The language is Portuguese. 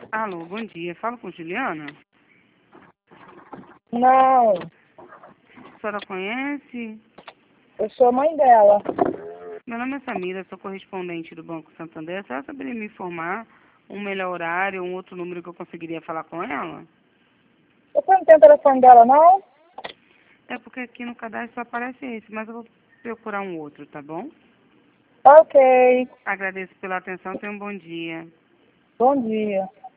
Alô, bom dia. Falo com Juliana? Não, A senhora conhece? eu sou a mãe dela. Meu nome é Samira, sou correspondente do Banco Santander. A senhora saberia me informar um melhor horário, um outro número que eu conseguiria falar com ela? Você não tem o telefone dela, não? É porque aqui no cadastro só aparece esse, mas eu vou procurar um outro, tá bom? Ok, Agradeço pela atenção, tenha um bom dia. bom dia.